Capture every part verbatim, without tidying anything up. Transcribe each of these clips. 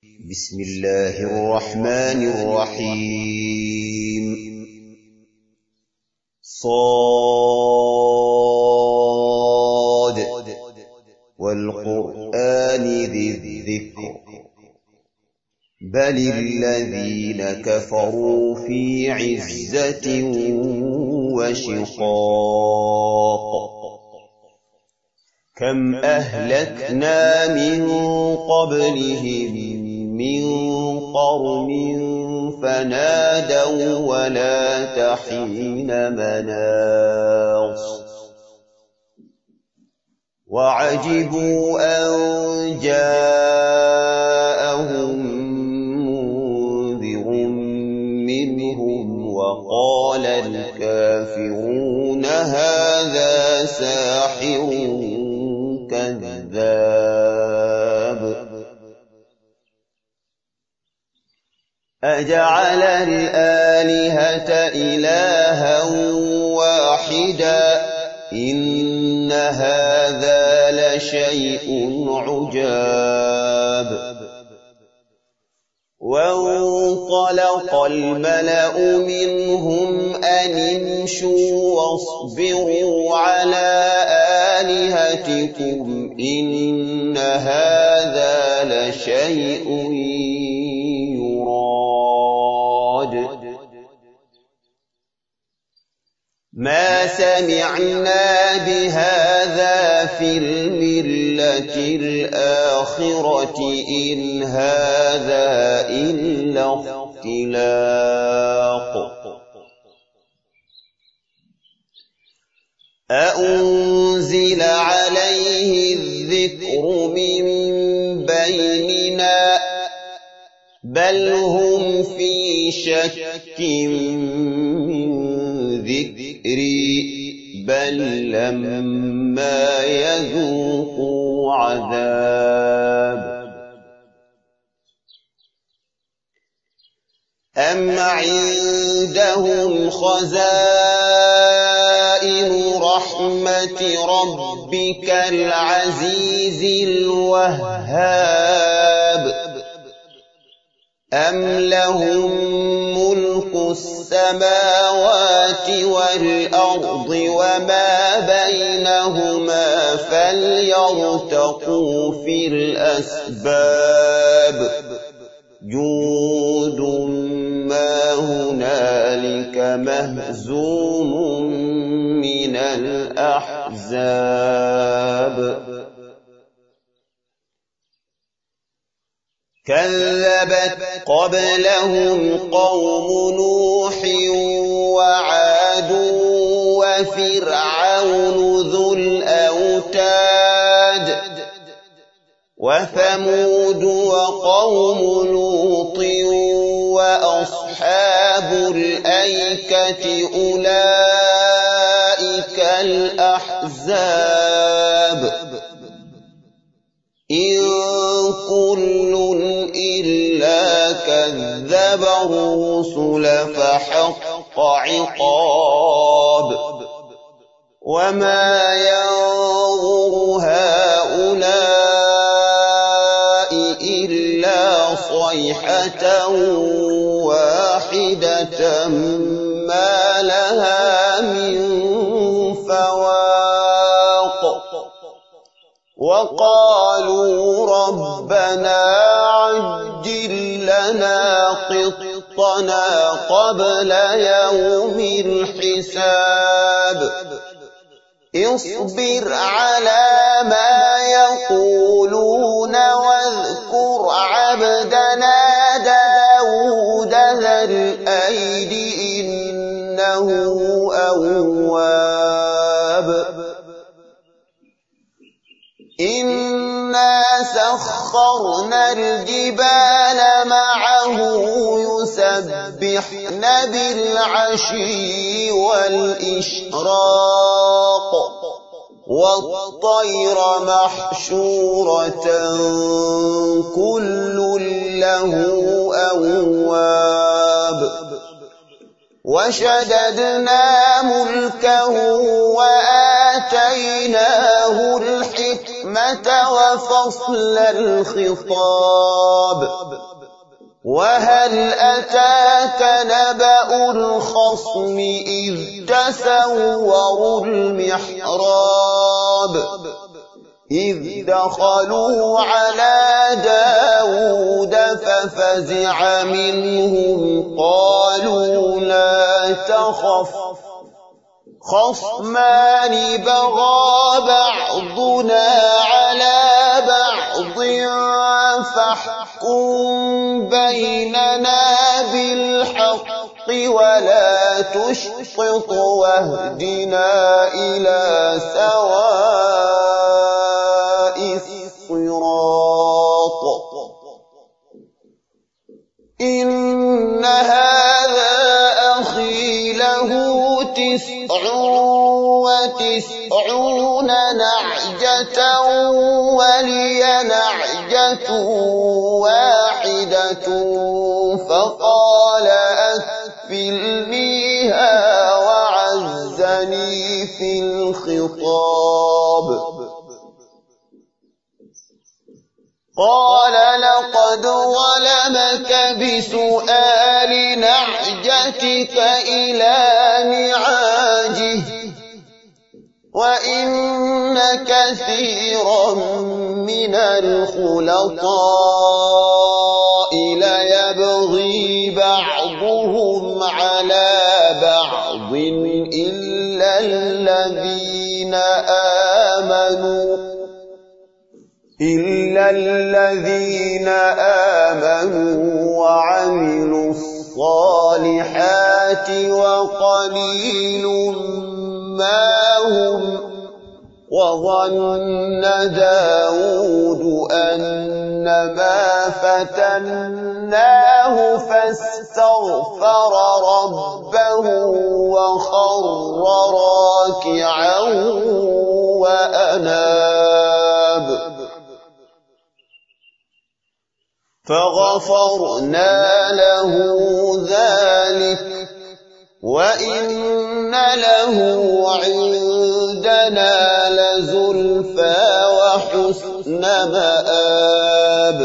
بسم الله الرحمن الرحيم صاد والقرآن ذي الذكر بل الذين كفروا في عزة وشقاق كم أهلكنا من قبلهم من قرن فنادوا ولا تحين مناص وعجبوا أن جاءهم منذر منهم وقال الكافرون هذا ساحر كذاب أجعل الآلهة إلها واحدا إن هذا لشيء عجاب وانطلق الملأ منهم أن امشوا واصبروا على آلهتكم إن هذا لشيء ما سمعنا بهذا في الملة الآخرة إن هذا إلا اختلاق أأنزل عليه الذكر من بيننا بل هم في شك من ذكري بل لما يذوقوا عذاب أم عندهم خزائن رحمة ربك العزيز الوهاب أم لهم ملك السماوات والأرض وما بينهما فليرتقوا في الأسباب جود ما هنالك مهزوم من الأحزاب كذبت قبلهم قوم نوح وعاد وفرعون ذو الأوتاد وثمود وقوم لوط وأصحاب الأيكة أولئك الأحزاب إن كل إلا كذب الرسل فحق عقاب وما ينظر هؤلاء إلا صيحة واحدة ما لها من فواق وقالوا ربنا عجل لنا قطنا قبل يوم الحساب اصبر على ما يقولون واذكر عبدنا داود ذا الأيد إنه أواب إنا سخرنا الجبال معه يسبحن بالعشي والإشراق والطير محشورة كل له أواب وشددنا ملكه وآتيناه الحكمة الحكمة وفصل الخطاب وهل أتاك نبأ الخصم إذ تسوروا المحراب إذ دخلوا على داود ففزع منهم قالوا لا تخف خصمان بغى بعضنا على بعض فاحكم بيننا بالحق ولا تشطط واهدنا إلى سواء الصراط إن هذا أخي له تسع وتسعون نعجة ولي نعجة واحدة فقال أكفلنيها وعزني في الخطاب قال لقد ظلمك بسؤال نعجتك إلى نعاجه وإن كثيرا من الخلطاء ليبغي بعضهم على بعض إلا الذين آمنوا إلا الذين آمنوا وعملوا الصالحات وقليل ما هم وظن داود أنما فتناه فاستغفر ربه وخر راكعا وأناب فغفرنا له ذلك وإن له عندنا لزلفى وحسن مآب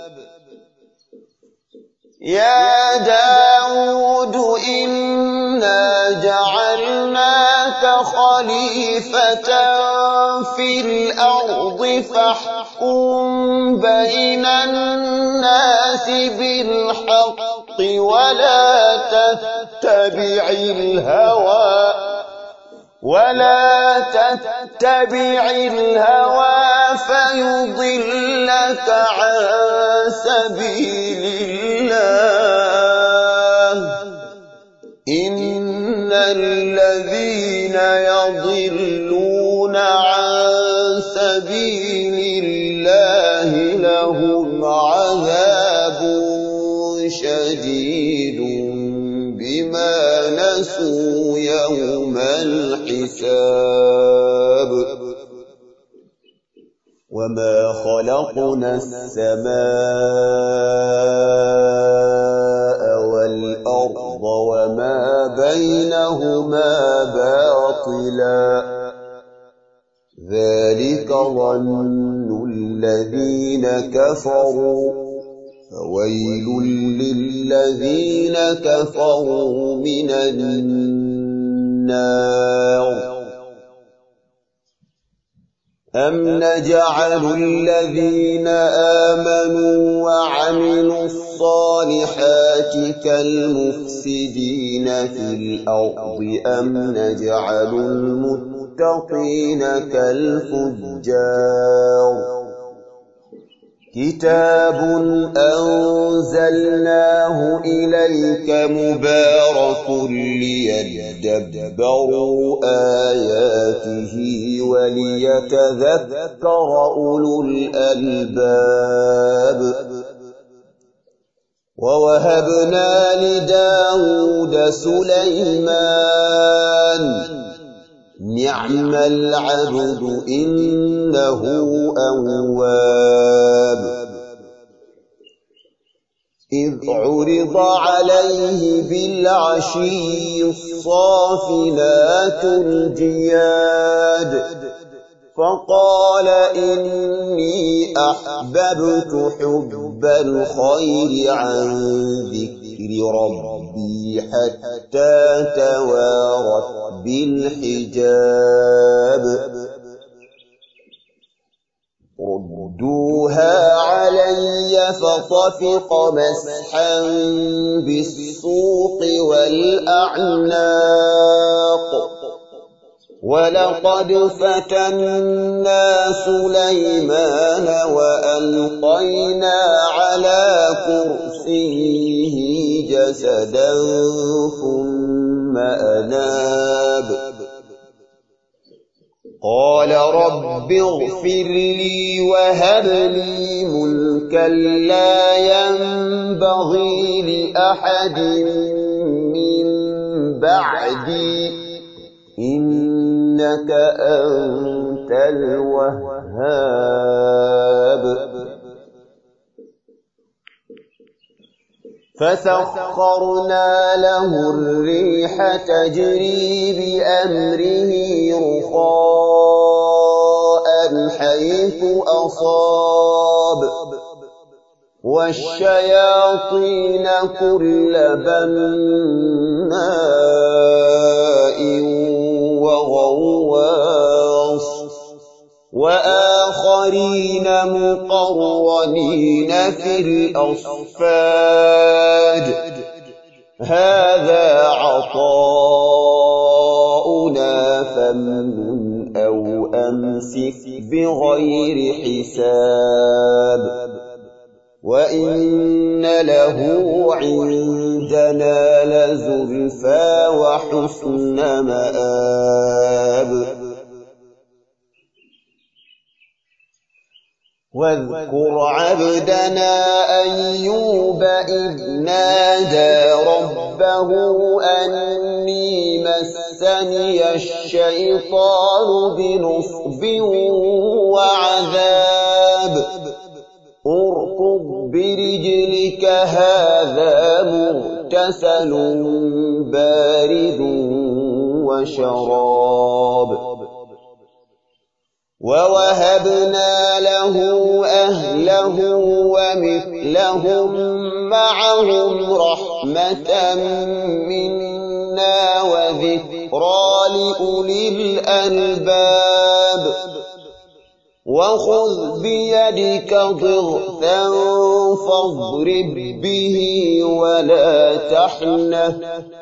يا داود إنا جعلناك خليفة في الأرض فاحكم بين الناس بالحق ولا تتبع الهوى ولا تتبع الهوى فيضلك عن سبيل الله إن الذين يضلون عن سبيل الله لهم عذاب شديد بما نسوا يوم الحساب وما خلقنا السماء والأرض وما بينهما باطلا ذلك ظن الذين كفروا فويل للذين كفروا من النار أم نجعل الذين آمنوا وعملوا الصالحات كالمفسدين في الأرض أم نجعل المتقين كالفجار كتاب أنزلناه إليك مبارك ليدبروا آياته وليتذكر أولو الألباب ووهبنا لداود سليمان نعم العبد إنه أواب إذ عرض عليه بالعشي الصافنات الجياد فقال إني أحببت حب الخير عن ذكر ربي حتى توارت بالحجاب ردوها علي فطفق مسحا بالسوق والأعناق ولقد فتنا سليمان وألقينا على كرسيه جسدا ثم أناب قال رب اغفر لي وهب لي ملكا لا ينبغي لأحد من بعدي إنك أنت الوهاب فسخرنا له الريح تجري بأمره رخاء حيث أصاب والشياطين كل بناء وغواص وآخرين مقرنين في الأصفاد هذا عطاؤنا فامنن أو أمسك بغير حساب وإن له عندنا لزلفى وحسن مآب واذكر عبدنا أيوب إذ نادى ربه أني مسني الشيطان بنصب وعذاب اركض برجلك هذا مغتسل بارد وشراب ووهبنا له أهله ومثلهم معهم رحمة منا وذكرى لأولي الألباب وخذ بيدك ضغثا فاضرب به ولا تحنث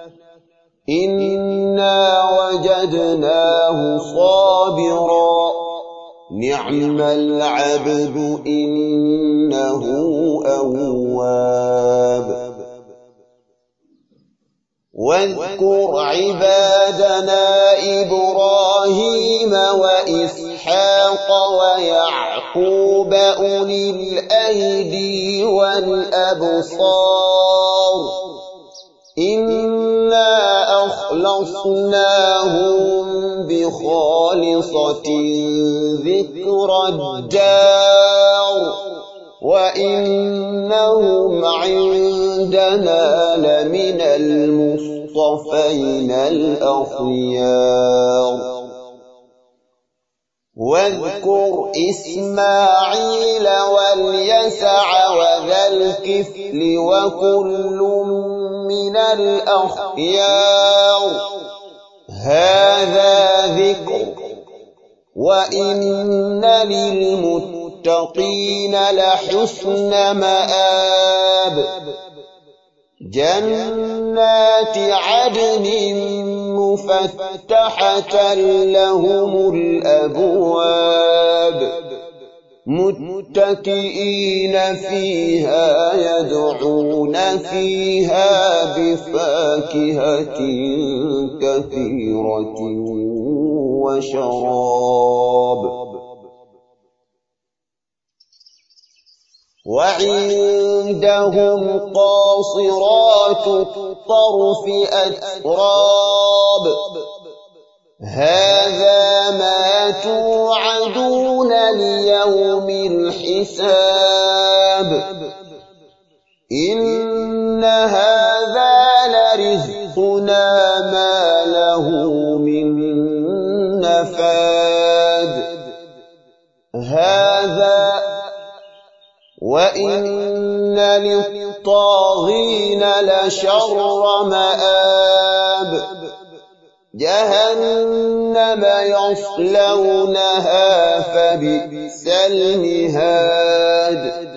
إنا وجدناه صابرا نعم العبد إنه أواب واذكر عبادنا إبراهيم وإسحاق ويعقوب أولي الأيدي والأبصار إنا أخلصناهم بخالصة ذكر الدار وإنهم عندنا لمن المصطفين الأخيار واذكر إسماعيل واليسع وذا الكفل وكل من الأخيار هذا ذكر وإن للمتقين لحسن مآب جنات عدن مفتحة لهم الأبواب متكئين فيها يدعون فيها بفاكهة كثيرة وشراب وعندهم قاصرات الطرف أتراب هذا ما توعدون ليوم الحساب إن هذا لرزقنا ما له من نفاد وإن للطاغين لشر مآب جهنم يصلونها فبئس المهاد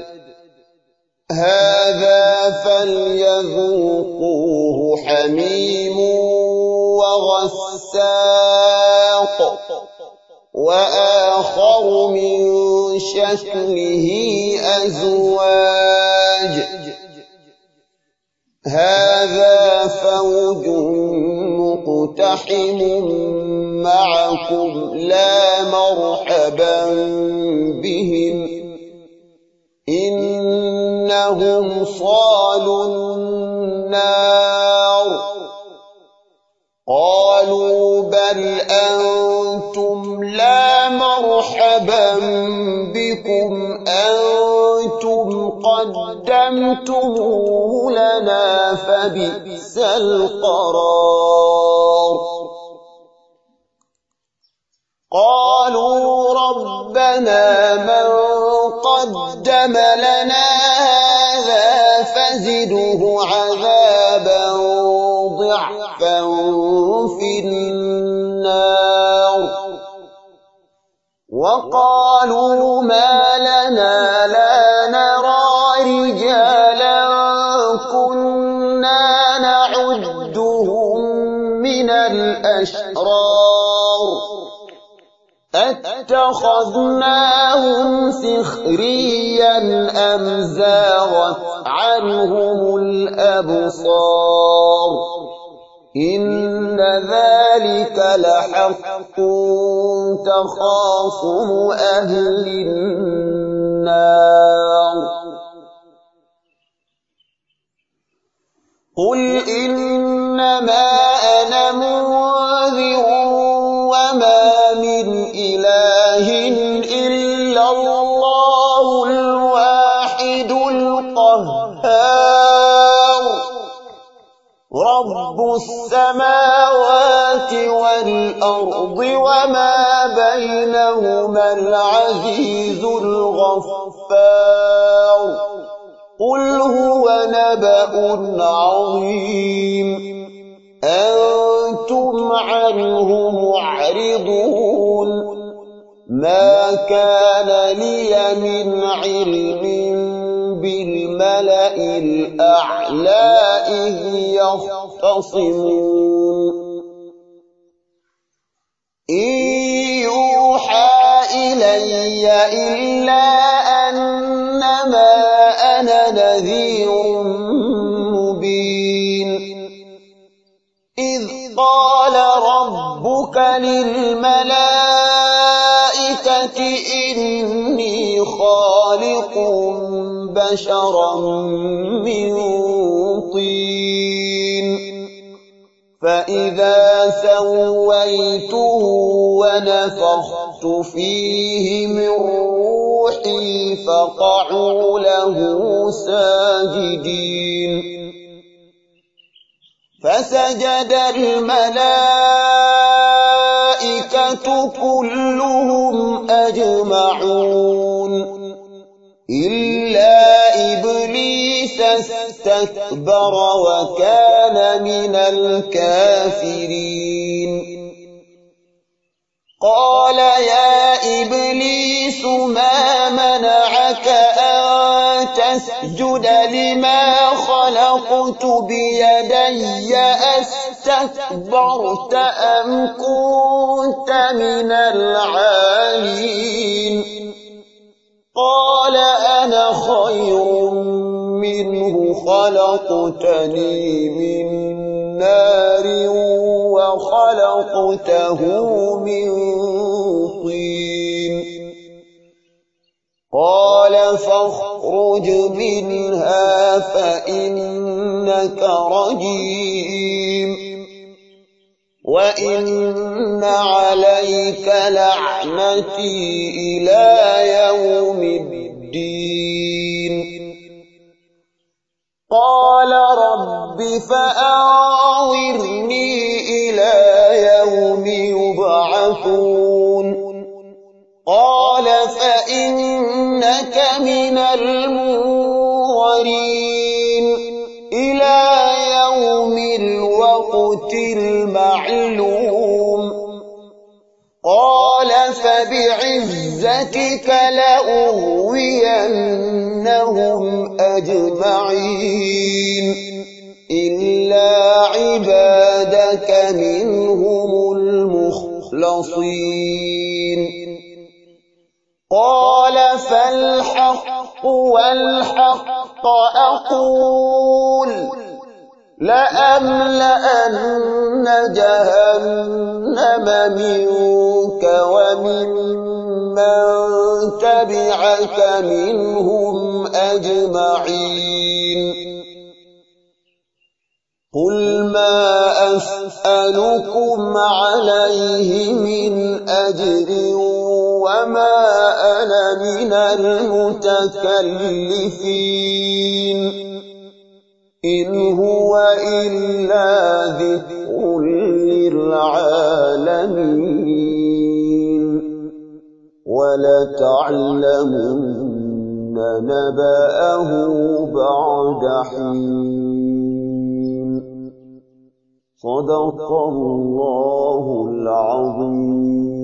هذا فليذوقوه حميم وغساق وآخر من شكله أزواج هذا فوج مقتحم معكم لا مرحبا بهم إنهم صالوا النار قالوا بل أنتم لا مرحبا بكم أنتم قدمتموه لنا فبئس القرار قالوا ربنا من قدم لنا هذا فزده عذابا ضعفا في النار وقالوا ما لنا لا نرى رجالا كنا نعدهم من الأشرار أتخذناهم سخريا أم زاغت عنهم الأبصار إن ذلك لحق تخاصم أهل النار قل إنما أنا منذر وما من إله إلا الله الواحد القهار رب السماوات والأرض وما بينهما العزيز الغفار قل هو نبأ عظيم أنتم عنه معرضون ما كان لي من علم بالملأ الأعلى إذ يختصمون إن يوحى إلي إلا أنما أنا نذير مبين إذ قال ربك للملائكة إني خالق بشرا من طين فإذا سويته ونفخت فيه من روحي فقعوا له ساجدين فسجد الملائكة كلهم أجمعون إلا إبليس استكبر وكان من الكافرين قال يا إبليس ما منعك أن تسجد لما خلقت بيدي أستكبرت أم كنت من العالين قال أنا خير منه خلقتني من نار وخلقته من طين قال فاخرج منها فإنك رجيم وإن عليك لعنتي إلى يوم الدين قال رب فأنظرني إلى يوم يبعثون قال فإنك من المنظرين إلى يوم الوقت المعلوم قال فبعزتك لأغوينهم أجمعين إلا عبادك منهم المخلصين قال فالحق والحق أقول لأملأن جهنم منك وممن تبعك منهم أجمعين قل ما أسألكم عليه من أجر وما أنا من المتكلفين إن هو إلا ذكر للعالمين ولتعلمن نبأه بعد حين صدق الله العظيم.